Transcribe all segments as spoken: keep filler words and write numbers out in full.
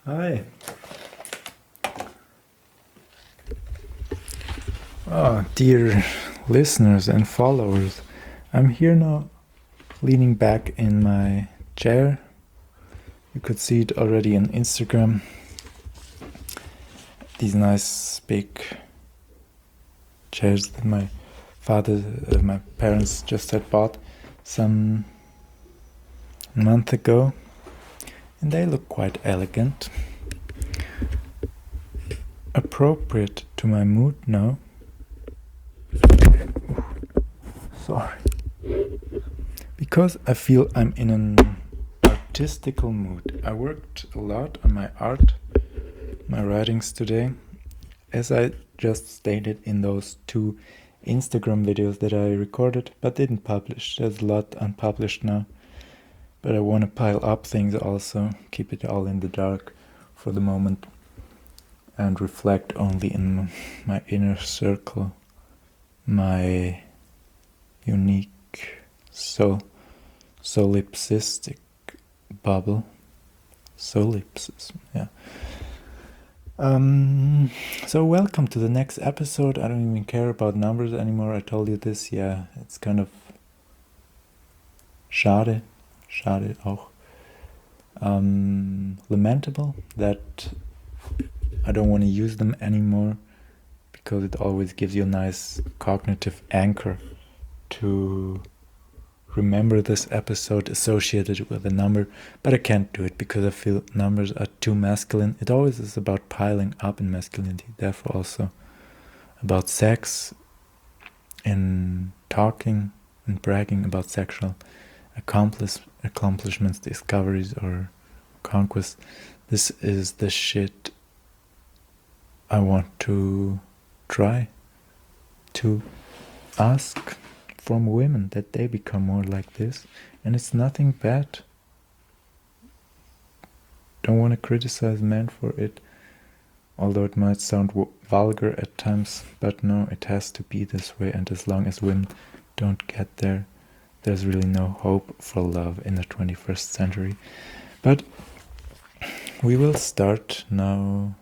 Hi. Oh, dear listeners and followers. I'm here now, leaning back in my chair. You could see it already on Instagram. These nice big chairs that my father, uh, my parents just had bought some month ago. And they look quite elegant. Appropriate to my mood now. Sorry. Because I feel I'm in an artistical mood. I worked a lot on my art, my writings today, as I just stated in those two Instagram videos that I recorded but didn't publish. There's a lot unpublished now, but I want to pile up things also, keep it all in the dark for the moment, and reflect only in my inner circle, my unique soul, solipsistic bubble, solipsism, yeah. Um, so welcome to the next episode. I don't even care about numbers anymore. I told you this, yeah, it's kind of schade, schade auch, um, lamentable that I don't want to use them anymore, because it always gives you a nice cognitive anchor to remember this episode associated with a number, but I can't do it because I feel numbers are too masculine. It always is about piling up in masculinity, therefore also about sex, in talking and bragging about sexual accomplish- accomplishments, discoveries, or conquests. This is the shit I want to try to ask from women, that they become more like this, and it's nothing bad. Don't want to criticize men for it, although it might sound w- vulgar at times, but no, it has to be this way, and as long as women don't get there, there's really no hope for love in the twenty-first century. But we will start now.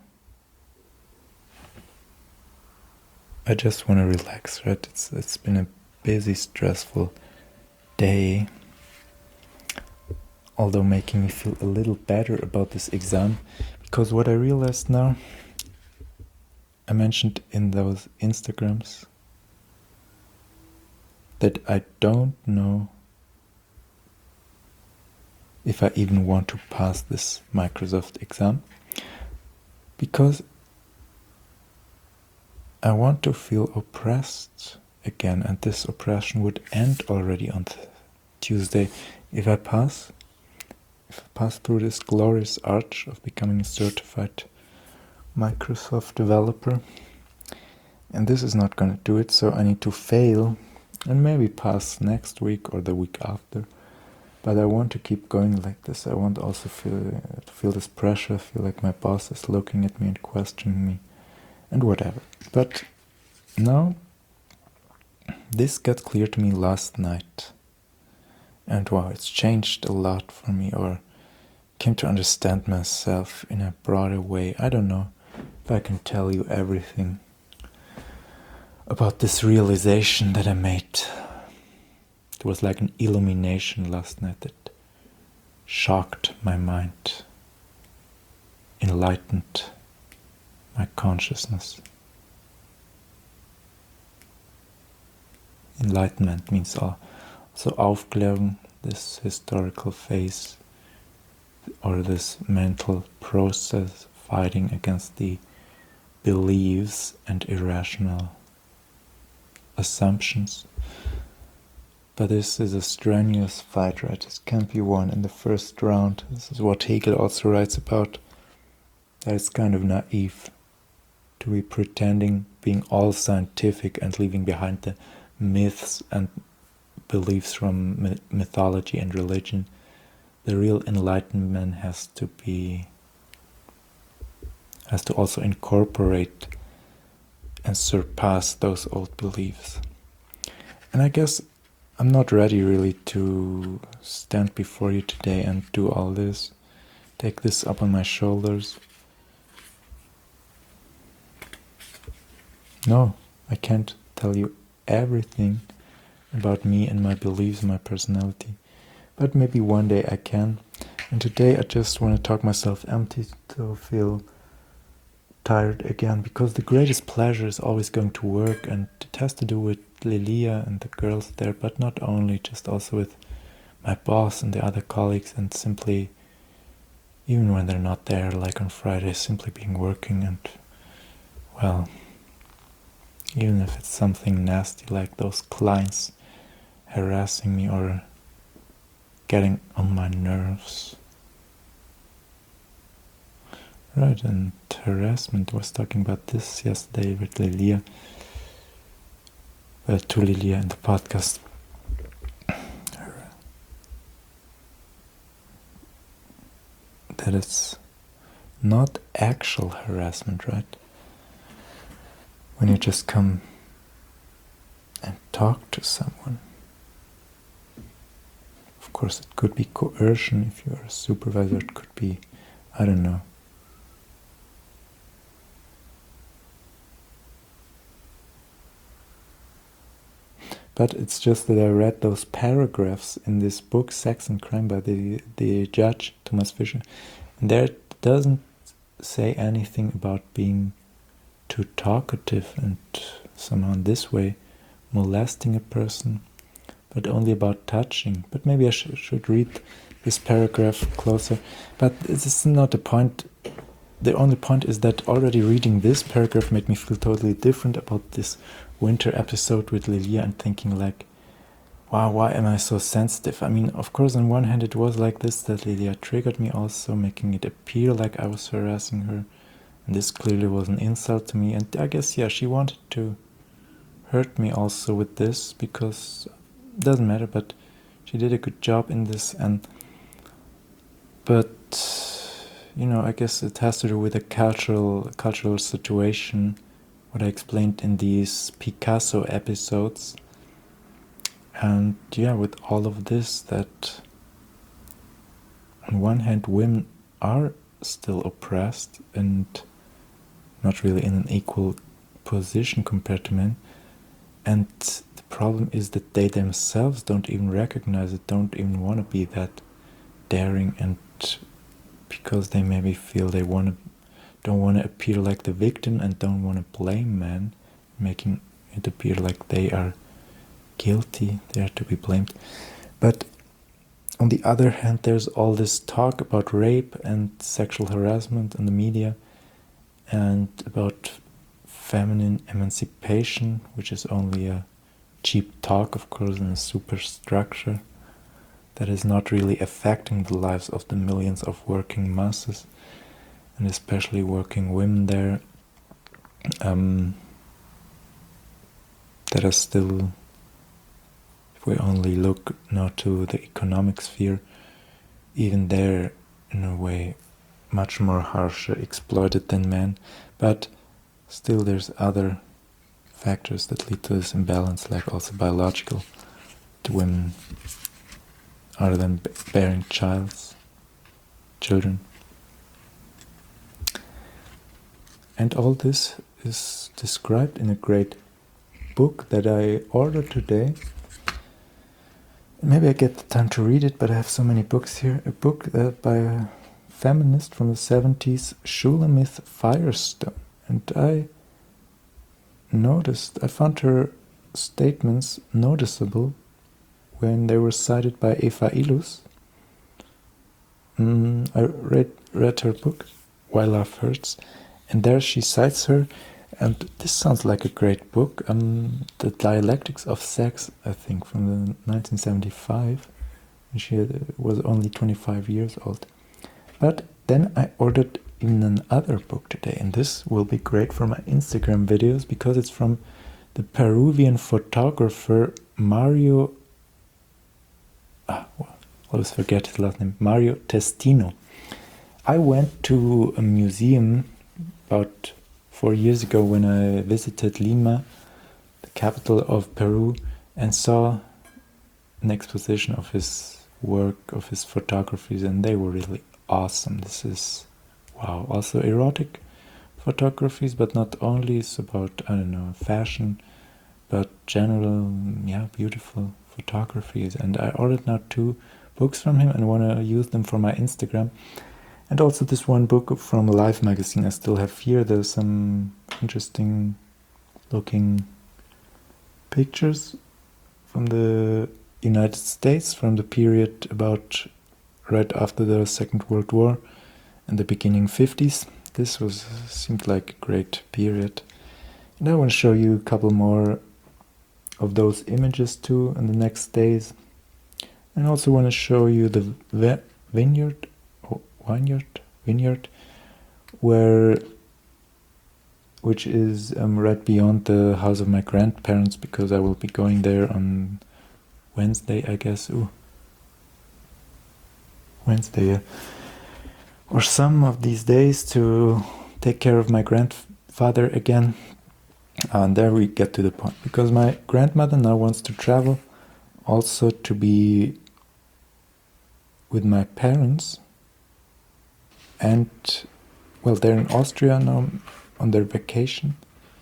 I just want to relax, right? It's it's been a busy, stressful day, although making me feel a little better about this exam, because what I realized now, I mentioned in those Instagrams that I don't know if I even want to pass this Microsoft exam, because I want to feel oppressed again, and this oppression would end already on th- Tuesday if I pass. If I pass through this glorious arch of becoming a certified Microsoft developer. And this is not going to do it, so I need to fail and maybe pass next week or the week after. But I want to keep going like this. I want also feel feel this pressure, feel like my boss is looking at me and questioning me and whatever. But now, this got clear to me last night. And wow, it's changed a lot for me, or came to understand myself in a broader way. I don't know if I can tell you everything about this realization that I made. It was like an illumination last night that shocked my mind, enlightened my consciousness. Enlightenment means also Aufklärung, this historical phase, or this mental process fighting against the beliefs and irrational assumptions. But this is a strenuous fight, right? It can't be won in the first round. This is what Hegel also writes about, that it's kind of naive to be pretending being all scientific and leaving behind the myths and beliefs from mythology and religion. The real enlightenment has to be, has to also incorporate and surpass those old beliefs. And I guess I'm not ready really to stand before you today and do all this. take this up on my shoulders. No, I can't tell you everything about me and my beliefs and my personality, but maybe one day I can. And today I just want to talk myself empty to feel tired again, because the greatest pleasure is always going to work, and it has to do with Lilia and the girls there, but not only, just also with my boss and the other colleagues, and simply, even when they're not there, like on Friday, simply being working. And, well, even if it's something nasty like those clients harassing me or getting on my nerves. Right, and harassment, I was talking about this yesterday with Lilia, uh, to Lilia in the podcast. That it's not actual harassment, right? When you just come and talk to someone. Of course, it could be coercion if you're a supervisor, it could be, I don't know. But it's just that I read those paragraphs in this book, Sex and Crime, by the, the judge, Thomas Fischer, and there it doesn't say anything about being too talkative and somehow in this way molesting a person, but only about touching. But maybe I sh should read this paragraph closer. But this is not the point. The only point is that already reading this paragraph made me feel totally different about this winter episode with Lilia, and thinking like, wow, why am I so sensitive? I mean, of course, on one hand it was like this, that Lilia triggered me also, making it appear like I was harassing her. And this clearly was an insult to me, and I guess, yeah, she wanted to hurt me also with this, because it doesn't matter, but she did a good job in this. And but, you know, I guess it has to do with a cultural cultural situation, what I explained in these Picasso episodes. And yeah, with all of this, that on one hand women are still oppressed and not really in an equal position compared to men, and the problem is that they themselves don't even recognize it, don't even want to be that daring, and because they maybe feel they want to, don't want to appear like the victim and don't want to blame men, making it appear like they are guilty, they are to be blamed. But on the other hand, there's all this talk about rape and sexual harassment in the media, and about feminine emancipation, which is only a cheap talk, of course, in a superstructure that is not really affecting the lives of the millions of working masses, and especially working women there, um, that are still, if we only look now to the economic sphere, even there, in a way, much more harsher exploited than men. But still there's other factors that lead to this imbalance, like also biological. The women are then bearing childs, children. And all this is described in a great book that I ordered today. Maybe I get the time to read it, but I have so many books here. A book uh, by a feminist from the seventies, Shulamith Firestone. And I noticed, I found her statements noticeable when they were cited by Eva Ilus. Mm, I read, read her book, Why Love Hurts, and there she cites her, and this sounds like a great book, um, The Dialectics of Sex, I think, from the nineteen seventy-five, when she had, was only twenty-five years old. But then I ordered even another book today, and this will be great for my Instagram videos, because it's from the Peruvian photographer Mario, ah, well, I always forget his last name, Mario Testino. I went to a museum about four years ago when I visited Lima, the capital of Peru, and saw an exposition of his work, of his photographies, and they were really awesome. This is, wow. Also erotic photographies, but not only. It's about, I don't know, fashion, but general, yeah, beautiful photographies. And I ordered now two books from him and want to use them for my Instagram. And also this one book from Life magazine I still have here. There's some interesting looking pictures from the United States from the period about right after the Second World War and the beginning fifties. This was seemed like a great period. And I want to show you a couple more of those images too in the next days. And also want to show you the vineyard, oh, vineyard, vineyard, where, which is um, right beyond the house of my grandparents, because I will be going there on Wednesday, I guess. Ooh. Wednesday, yeah. Or some of these days to take care of my grandfather again. And there we get to the point, because my grandmother now wants to travel also to be with my parents, and well, they're in Austria now on their vacation,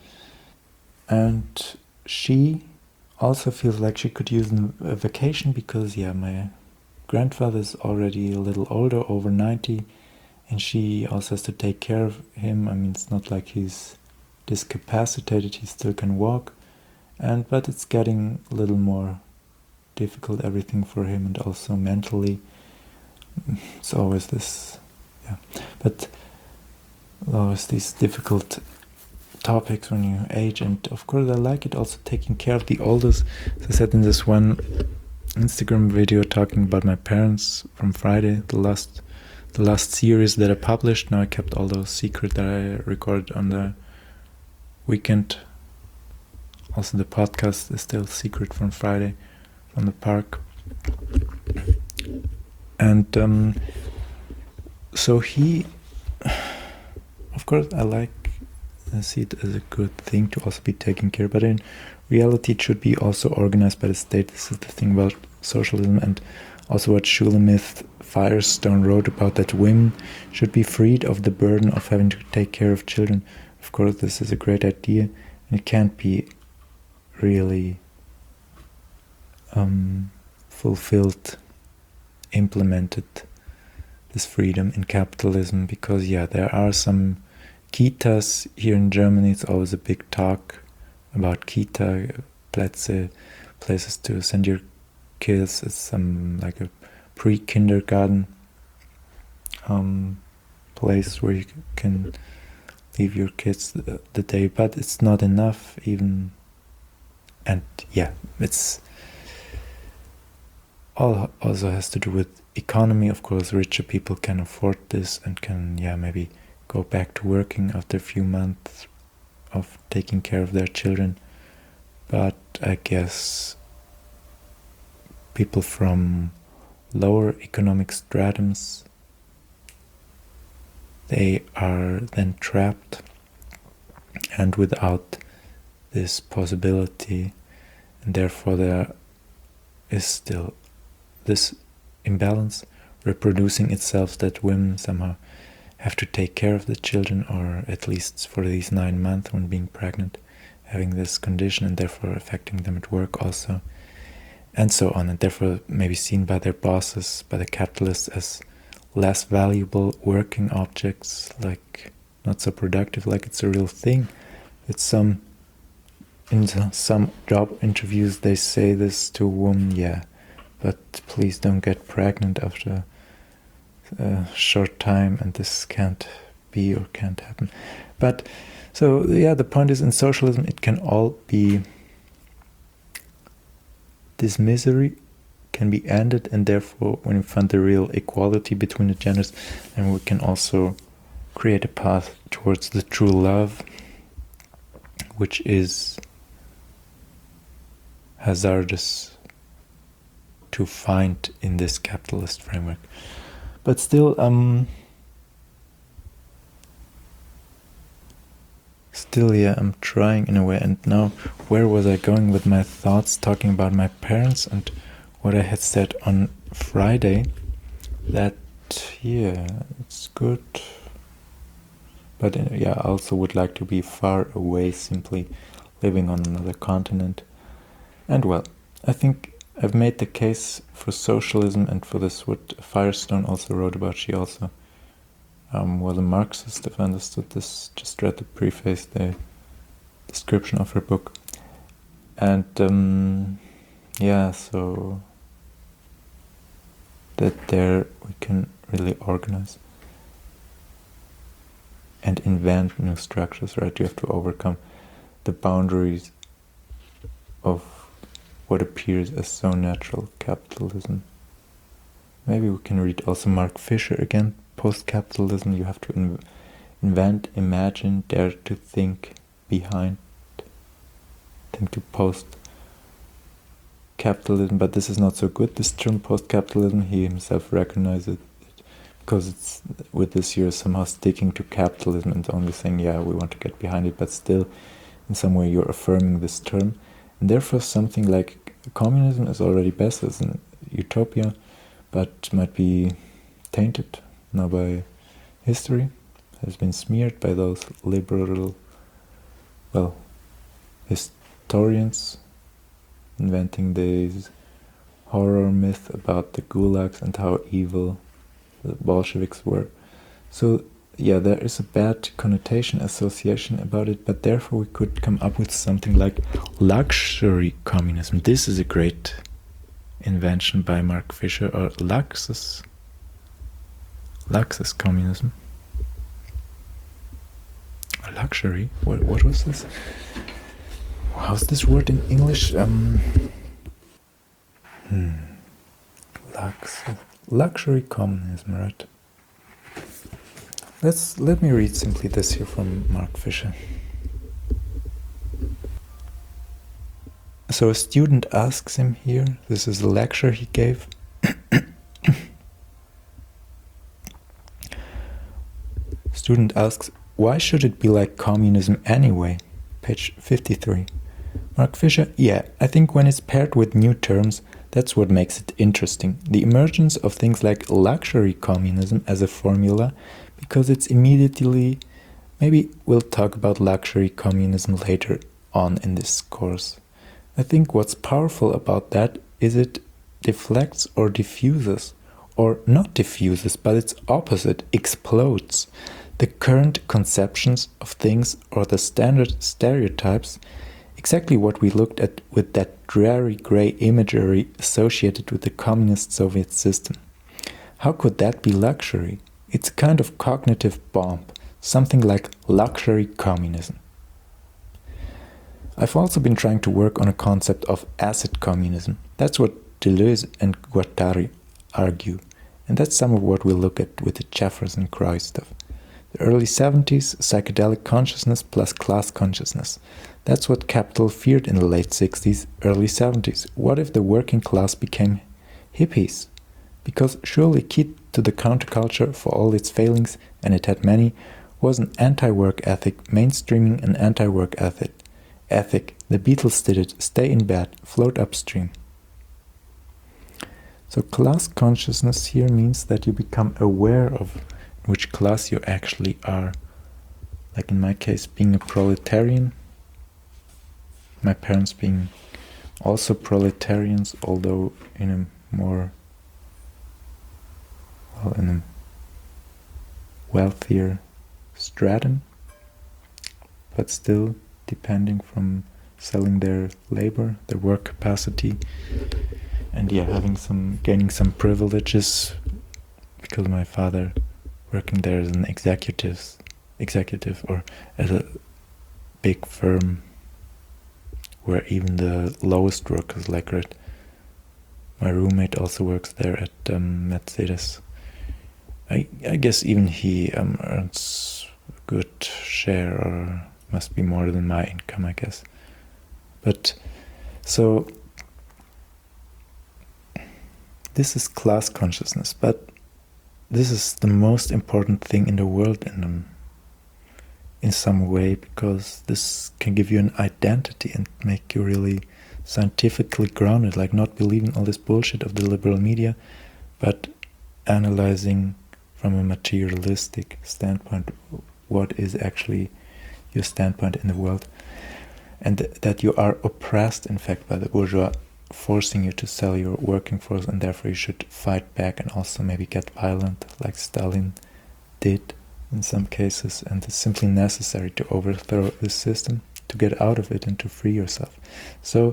and she also feels like she could use a vacation because, yeah, my grandfather is already a little older, over ninety, and she also has to take care of him. I mean, it's not like he's discapacitated, he still can walk, and but it's getting a little more difficult, everything for him, and also mentally. It's always this, yeah, but always these difficult topics when you age. And of course I like it also taking care of the oldest. As I said in this one Instagram video talking about my parents from Friday, the last the last series that I published. Now I kept all those secret that I recorded on the weekend. Also the podcast is still secret from Friday from the park. And um, so he, of course I like, I see it as a good thing to also be taken care, but in reality it should be also organized by the state. This is the thing about socialism, and also what Shulamith Firestone wrote about, that women should be freed of the burden of having to take care of children. Of course this is a great idea, and it can't be really um, fulfilled, implemented, this freedom in capitalism, because yeah, there are some Kitas here in Germany. It's always a big talk about Kita, Plätze, places to send your kids. It's some like a pre-kindergarten um, place where you can leave your kids the, the day, but it's not enough even. And yeah, it's all also has to do with economy. Of course, richer people can afford this and can, yeah, maybe go back to working after a few months of taking care of their children. But I guess people from lower economic stratums, they are then trapped and without this possibility, and therefore there is still this imbalance reproducing itself, that women somehow have to take care of the children, or at least for these nine months when being pregnant, having this condition, and therefore affecting them at work also, and so on, and therefore maybe seen by their bosses, by the capitalists, as less valuable working objects, like not so productive, like it's a real thing. It's some, in some job interviews they say this to a woman, yeah, but please don't get pregnant after a short time, and this can't be or can't happen. But so yeah, the point is, in socialism it can all be, this misery can be ended, and therefore when we find the real equality between the genders, and we can also create a path towards the true love, which is hazardous to find in this capitalist framework. But still, um, still, yeah, I'm trying in a way. And now, where was I going with my thoughts, talking about my parents and what I had said on Friday? That yeah, it's good. But uh, yeah, I also would like to be far away, simply living on another continent. And well, I think I've made the case for socialism and for this, what Firestone also wrote about. She also um, was a Marxist, if I understood this. Just read the preface, the description of her book. And um, yeah, so that there we can really organize and invent new structures, right? You have to overcome the boundaries of what appears as so natural, capitalism. Maybe we can read also Mark Fisher again, post-capitalism. You have to in invent, imagine, dare to think behind, think to post-capitalism. But this is not so good, this term post-capitalism. He himself recognizes it because it's with this you're somehow sticking to capitalism and only saying, yeah, we want to get behind it, but still in some way you're affirming this term. And therefore something like communism is already best as an utopia, but might be tainted now by history, has been smeared by those liberal, well, historians inventing this horror myth about the gulags and how evil the Bolsheviks were. So yeah, there is a bad connotation, association about it, but therefore we could come up with something like luxury communism. This is a great invention by Mark Fisher, or Luxus, Luxus communism. Or luxury? What, what was this? How's this word in English? Um, hmm. Lux, luxury communism, right? Let's let me read simply this here from Mark Fisher. So a student asks him here, this is a lecture he gave. Student asks, why should it be like communism anyway? Page fifty-three. Mark Fisher, yeah, I think when it's paired with new terms, that's what makes it interesting. The emergence of things like luxury communism as a formula, because it's immediately, maybe we'll talk about luxury communism later on in this course. I think what's powerful about that is it deflects or diffuses, or not diffuses, but its opposite, explodes the current conceptions of things or the standard stereotypes, exactly what we looked at with that dreary grey imagery associated with the communist Soviet system. How could that be luxury? It's a kind of cognitive bomb, something like luxury communism. I've also been trying to work on a concept of acid communism. That's what Deleuze and Guattari argue, and that's some of what we'll look at with the Jefferson Croix stuff. The early seventies, psychedelic consciousness plus class consciousness. That's what capital feared in the late sixties, early seventies. What if the working class became hippies? Because surely key to the counterculture, for all its failings, and it had many, was an anti-work ethic, mainstreaming an anti-work ethic. Ethic, the Beatles did it, stay in bed, float upstream. So class consciousness here means that you become aware of which class you actually are. Like in my case, being a proletarian, my parents being also proletarians, although in a more, well, in a wealthier stratum, but still depending from selling their labor, their work capacity, and yeah, having some, gaining some privileges, because my father working there as an executive, executive or at a big firm where even the lowest workers, like right, my roommate also works there at um, Mercedes. I, I guess even he um, earns a good share, or must be more than my income, I guess. But so this is class consciousness, but this is the most important thing in the world in um, in some way, because this can give you an identity and make you really scientifically grounded, like not believing all this bullshit of the liberal media, but analyzing from a materialistic standpoint, what is actually your standpoint in the world, and th that you are oppressed, in fact, by the bourgeois, forcing you to sell your working force, and therefore you should fight back and also maybe get violent, like Stalin did in some cases, and it's simply necessary to overthrow this system, to get out of it and to free yourself. So,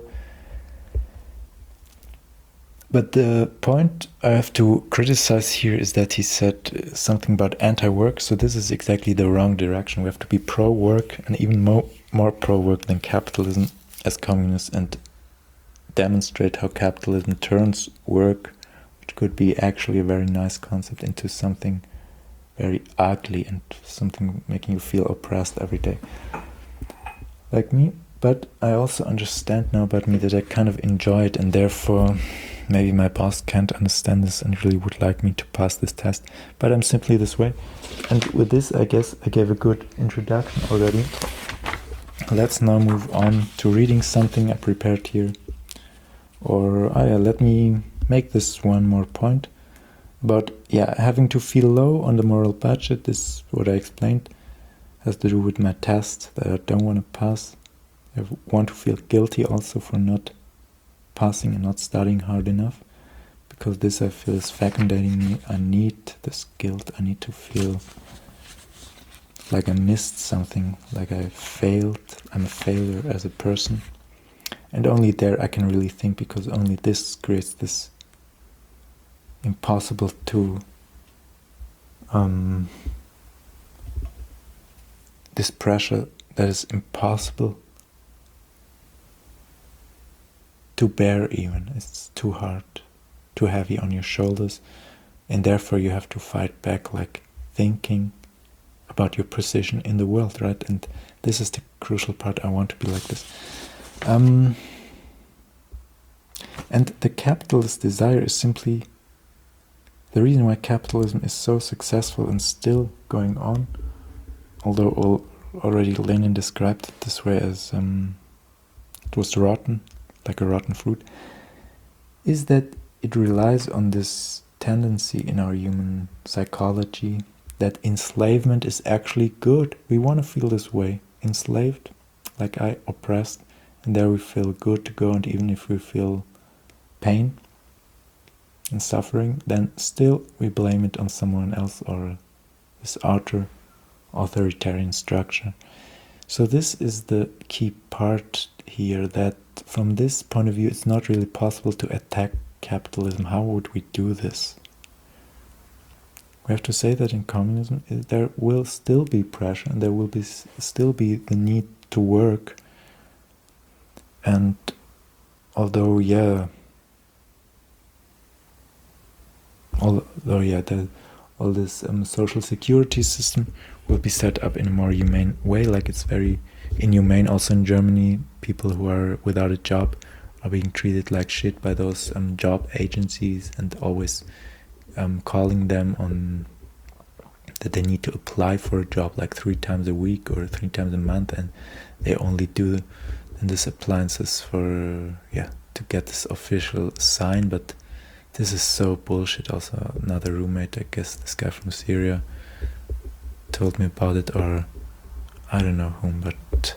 but the point I have to criticize here is that he said something about anti-work, so this is exactly the wrong direction. We have to be pro-work, and even more, more pro-work than capitalism as communists, and demonstrate how capitalism turns work, which could be actually a very nice concept, into something very ugly and something making you feel oppressed every day. Like me, but I also understand now about me that I kind of enjoy it, and therefore maybe my boss can't understand this and really would like me to pass this test, but I'm simply this way. And with this, I guess I gave a good introduction already. Let's now move on to reading something I prepared here. Or, oh yeah, let me make this one more point. But yeah, having to feel low on the moral budget, this is what I explained, has to do with my test that I don't want to pass. I want to feel guilty also for not passing and not studying hard enough, because this I feel is fecundating me. I need this guilt. I need to feel like I missed something, like I failed. I'm a failure as a person. And only there I can really think, because only this creates this impossible to um, this pressure that is impossible to bear even. It's too hard, too heavy on your shoulders, and therefore you have to fight back, like thinking about your position in the world, right? And this is the crucial part. I want to be like this. Um, and the capitalist desire is simply the reason why capitalism is so successful and still going on, although all, already Lenin described it this way as um, it was rotten, like a rotten fruit, is that it relies on this tendency in our human psychology that enslavement is actually good. We want to feel this way, enslaved, like I, oppressed, and there we feel good to go, and even if we feel pain and suffering, then still we blame it on someone else or this outer authoritarian structure. So this is the key part here, that from this point of view it's not really possible to attack capitalism. How would we do this? We have to say that in communism there will still be pressure, and there will be still be the need to work. And although yeah although yeah the, all this um, social security system will be set up in a more humane way, like it's very inhumane also in Germany. People who are without a job are being treated like shit by those um, job agencies, and always um, calling them on that they need to apply for a job like three times a week or three times a month, and they only do this appliances for yeah to get this official sign. But this is so bullshit. Also another roommate, I guess this guy from Syria, told me about it, or I don't know whom, but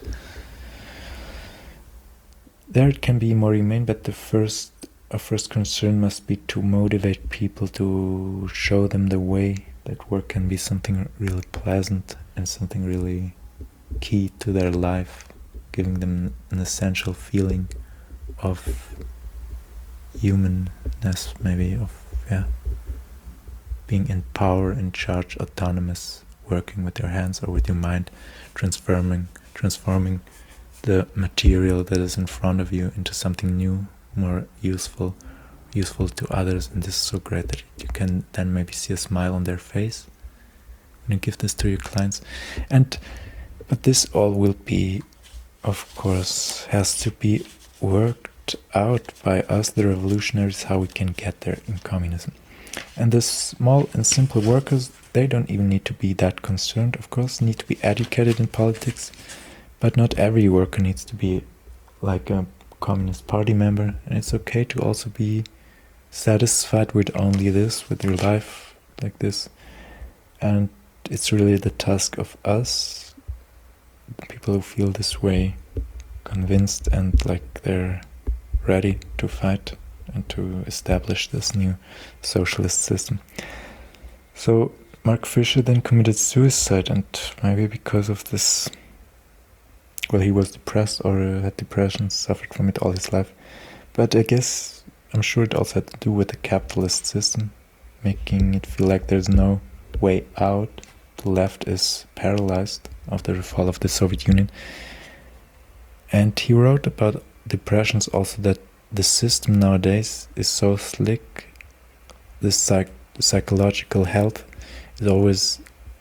there it can be more humane. But the first our first concern must be to motivate people, to show them the way that work can be something really pleasant and something really key to their life, giving them an essential feeling of humanness, maybe, of yeah being in power, in charge, autonomous, working with your hands or with your mind, transforming transforming the material that is in front of you into something new, more useful useful to others. And this is so great that you can then maybe see a smile on their face when you give this to your clients. And but this all will be, of course, has to be worked out by us, the revolutionaries, how we can get there in communism. And the small and simple workers, they don't even need to be that concerned, of course, need to be educated in politics, but not every worker needs to be like a Communist Party member, and it's okay to also be satisfied with only this, with your life like this. and it's really the task of us, the people who feel this way, convinced and like they're ready to fight and to establish this new socialist system. So Mark Fisher then committed suicide, and maybe because of this, well, he was depressed or had depression, suffered from it all his life. But I guess, I'm sure it also had to do with the capitalist system, making it feel like there's no way out. The left is paralyzed after the fall of the Soviet Union. And he wrote about depressions also, that the system nowadays is so slick, the psych- psychological health is always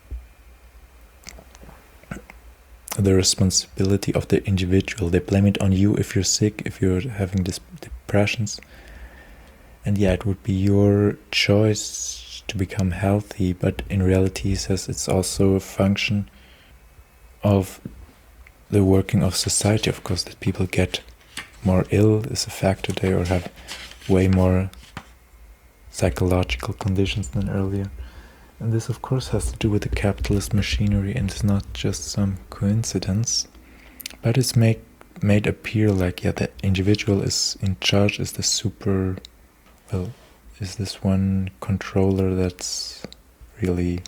the responsibility of the individual. They blame it on you if you're sick, if you're having this depressions. And yeah, it would be your choice to become healthy, but in reality he says it's also a function of the working of society, of course, that people get more ill is a factor there, or have way more psychological conditions than earlier. And this of course has to do with the capitalist machinery, and it's not just some coincidence, but it's make, made appear like, yeah, the individual is in charge, is the super, well, is this one controller that's really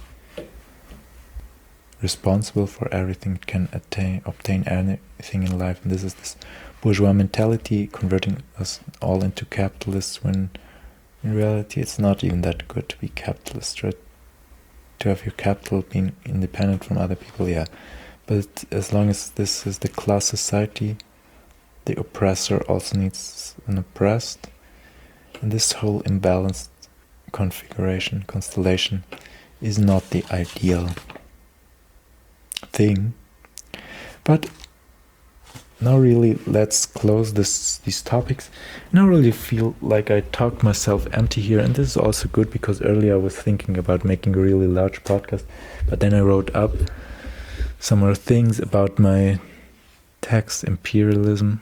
responsible for everything, can attain, obtain anything in life. And this is this bourgeois mentality converting us all into capitalists, when in reality it's not even that good to be capitalist, right? To have your capital being independent from other people, yeah. But as long as this is the class society, the oppressor also needs an oppressed. And this whole imbalanced configuration, constellation, is not the ideal thing. But now really let's close this these topics. Now I really feel like I talked myself empty here, and this is also good because earlier I was thinking about making a really large podcast, but then I wrote up some more things about my tax imperialism.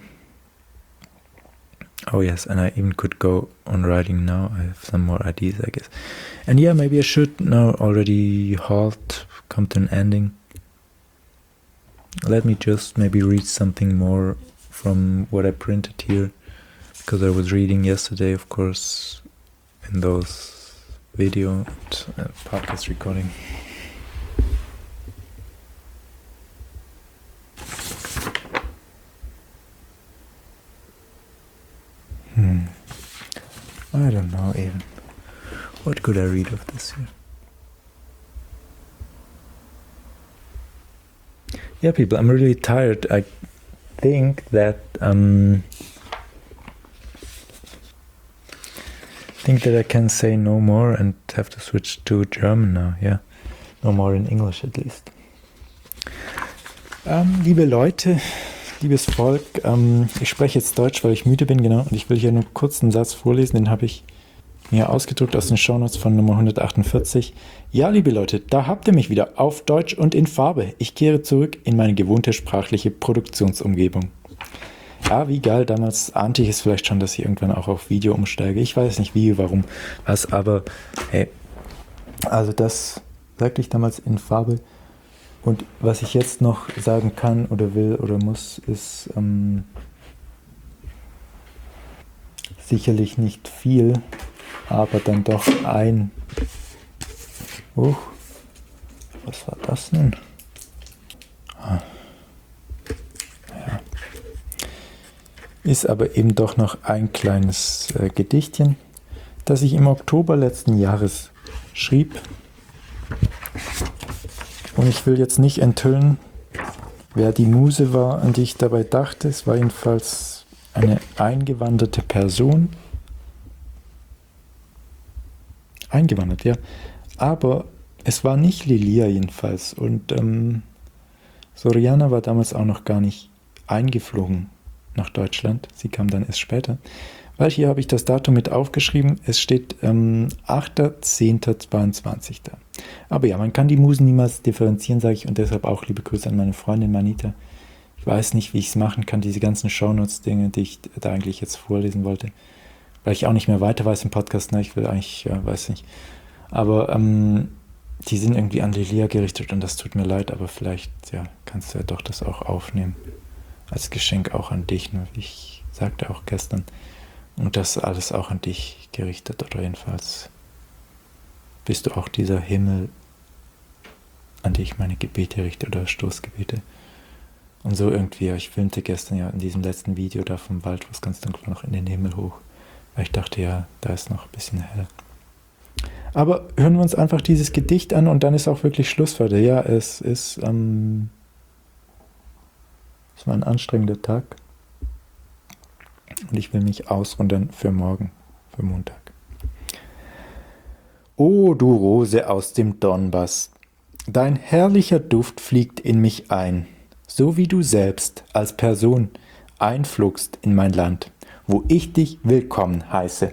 Oh yes, and I even could go on writing now. I have some more ideas, I guess. And yeah, maybe I should now already halt, come to an ending. Let me just maybe read something more from what I printed here, because I was reading yesterday, of course, in those video and uh, podcast recording. Hmm. I don't know even. What could I read of this here? Yeah, people, I'm really tired. I think that um, think that I can say no more and have to switch to German now. Yeah, no more in English at least. Ähm, liebe Leute, liebes Volk, ähm, ich spreche jetzt Deutsch, weil ich müde bin, genau. Und ich will hier nur kurz einen Satz vorlesen, den habe ich mir ausgedruckt aus den Shownotes von Nummer hundertachtundvierzig. Ja, liebe Leute, da habt ihr mich wieder auf Deutsch und in Farbe. Ich kehre zurück in meine gewohnte sprachliche Produktionsumgebung. Ja, wie geil, damals ahnte ich es vielleicht schon, dass ich irgendwann auch auf Video umsteige. Ich weiß nicht wie, warum, was, aber hey, also das sagte ich damals in Farbe. Und was ich jetzt noch sagen kann oder will oder muss, ist ähm, sicherlich nicht viel, aber dann doch ein... Uh, was war das nun? Ah, ja. Ist aber eben doch noch ein kleines äh, Gedichtchen, das ich im Oktober letzten Jahres schrieb. Und ich will jetzt nicht enthüllen, wer die Muse war, an die ich dabei dachte. Es war jedenfalls eine eingewanderte Person. Eingewandert, ja. Aber es war nicht Lilia jedenfalls. Und ähm, Soriana war damals auch noch gar nicht eingeflogen nach Deutschland. Sie kam dann erst später. Weil hier habe ich das Datum mit aufgeschrieben. Es steht ähm, achter zehnter zweiundzwanzig da. Aber ja, man kann die Musen niemals differenzieren, sage ich. Und deshalb auch liebe Grüße an meine Freundin Manita. Ich weiß nicht, wie ich es machen kann, diese ganzen Shownotes-Dinge, die ich da eigentlich jetzt vorlesen wollte. Weil ich auch nicht mehr weiter weiß im Podcast. Ne? Ich will eigentlich, ja, weiß nicht. Aber ähm, die sind irgendwie an Lilia gerichtet und das tut mir leid, aber vielleicht ja, kannst du ja doch das auch aufnehmen. Als Geschenk auch an dich, nur wie ich sagte auch gestern. Und das alles auch an dich gerichtet, oder jedenfalls bist du auch dieser Himmel, an den ich meine Gebete richte oder Stoßgebete. Und so irgendwie, ich filmte gestern ja in diesem letzten Video da vom Wald, wo es ganz dunkel war, noch in den Himmel hoch. Weil ich dachte, ja, da ist noch ein bisschen hell. Aber hören wir uns einfach dieses Gedicht an und dann ist auch wirklich Schluss für heute. Ja, es ist, ähm, es war ein anstrengender Tag. Und ich will mich ausruhen für morgen, für Montag. O du Rose aus dem Donbass, dein herrlicher Duft fliegt in mich ein, so wie du selbst als Person einflugst in mein Land, wo ich dich willkommen heiße.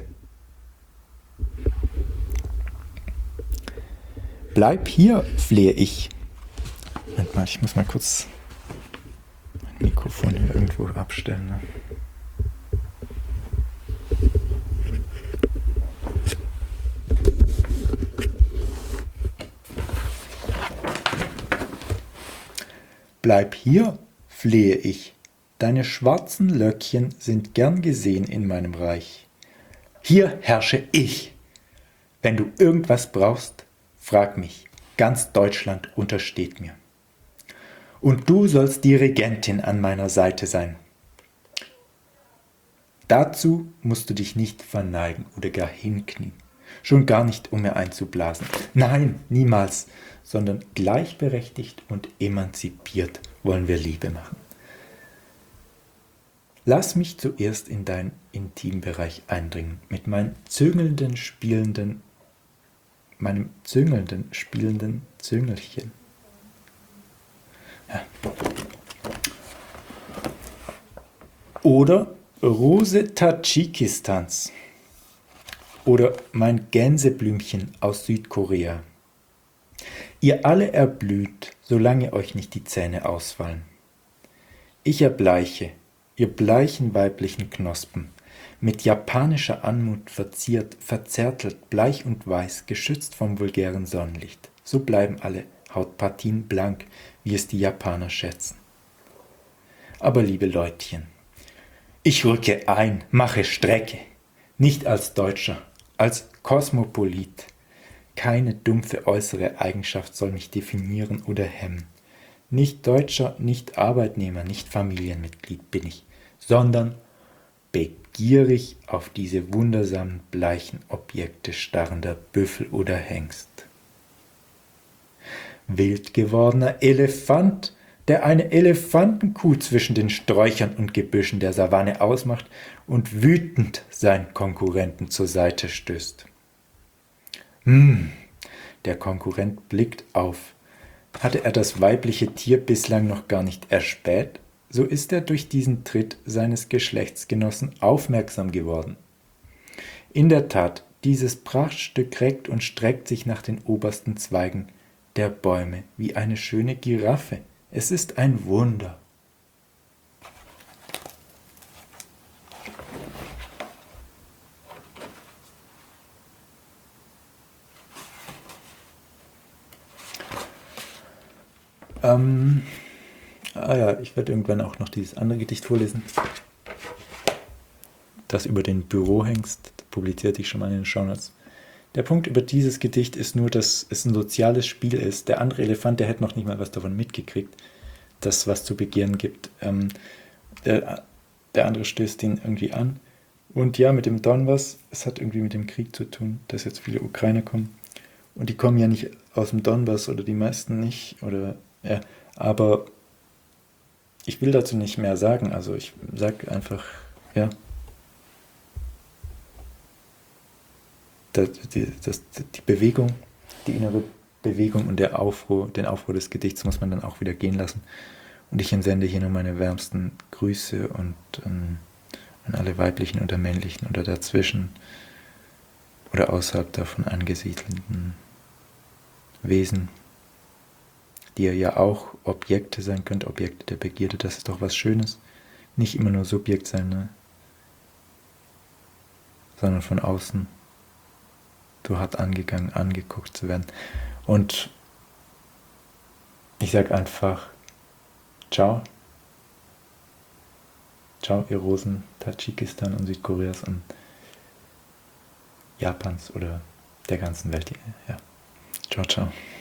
Bleib hier, flehe ich. Moment mal, ich muss mal kurz mein Mikrofon hier irgendwo abstellen. Ne? Bleib hier, flehe ich. Deine schwarzen Löckchen sind gern gesehen in meinem Reich. Hier herrsche ich. Wenn du irgendwas brauchst, frag mich. Ganz Deutschland untersteht mir. Und du sollst die Regentin an meiner Seite sein. Dazu musst du dich nicht verneigen oder gar hinknien. Schon gar nicht, um mir einzublasen. Nein, niemals, sondern gleichberechtigt und emanzipiert wollen wir Liebe machen. Lass mich zuerst in deinen Intimbereich eindringen, mit meinen züngelnden, spielenden, meinem züngelnden, spielenden Züngelchen. Ja. Oder Rose Tadschikistans. Oder mein Gänseblümchen aus Südkorea. Ihr alle erblüht, solange euch nicht die Zähne ausfallen. Ich erbleiche, ihr bleichen weiblichen Knospen, mit japanischer Anmut verziert, verzärtelt, bleich und weiß, geschützt vom vulgären Sonnenlicht. So bleiben alle Hautpartien blank, wie es die Japaner schätzen. Aber liebe Leutchen, ich rücke ein, mache Strecke, nicht als Deutscher, als Kosmopolit. Keine dumpfe äußere Eigenschaft soll mich definieren oder hemmen. Nicht Deutscher, nicht Arbeitnehmer, nicht Familienmitglied bin ich, sondern begierig auf diese wundersamen bleichen Objekte starrender Büffel oder Hengst. Wild gewordener Elefant, der eine Elefantenkuh zwischen den Sträuchern und Gebüschen der Savanne ausmacht und wütend seinen Konkurrenten zur Seite stößt. Hm, der Konkurrent blickt auf. Hatte er das weibliche Tier bislang noch gar nicht erspäht, so ist er durch diesen Tritt seines Geschlechtsgenossen aufmerksam geworden. In der Tat, dieses Prachtstück reckt und streckt sich nach den obersten Zweigen der Bäume wie eine schöne Giraffe. Es ist ein Wunder. Ähm, ah ja, ich werde irgendwann auch noch dieses andere Gedicht vorlesen. Das über den Bürohengst, publizierte ich schon mal in den Shownotes. Der Punkt über dieses Gedicht ist nur, dass es ein soziales Spiel ist. Der andere Elefant, der hätte noch nicht mal was davon mitgekriegt, dass es was zu begehren gibt. Ähm, der, der andere stößt ihn irgendwie an. Und ja, mit dem Donbass, es hat irgendwie mit dem Krieg zu tun, dass jetzt viele Ukrainer kommen. Und die kommen ja nicht aus dem Donbass oder die meisten nicht. Oder ja, aber ich will dazu nicht mehr sagen. Also ich sage einfach, ja. Das, die, das, die Bewegung, die innere Bewegung und der Aufruhr, den Aufruhr des Gedichts muss man dann auch wieder gehen lassen. Und ich entsende hier nur meine wärmsten Grüße und ähm, an alle weiblichen oder männlichen oder dazwischen oder außerhalb davon angesiedelten Wesen, die ja auch Objekte sein könnt, Objekte der Begierde, das ist doch was Schönes. Nicht immer nur Subjekt sein, ne? Sondern von außen so hart angegangen, angeguckt zu werden. Und ich sage einfach ciao. Ciao, ihr Rosen Tadschikistan und Südkoreas und Japans oder der ganzen Welt. Ja. Ciao, ciao.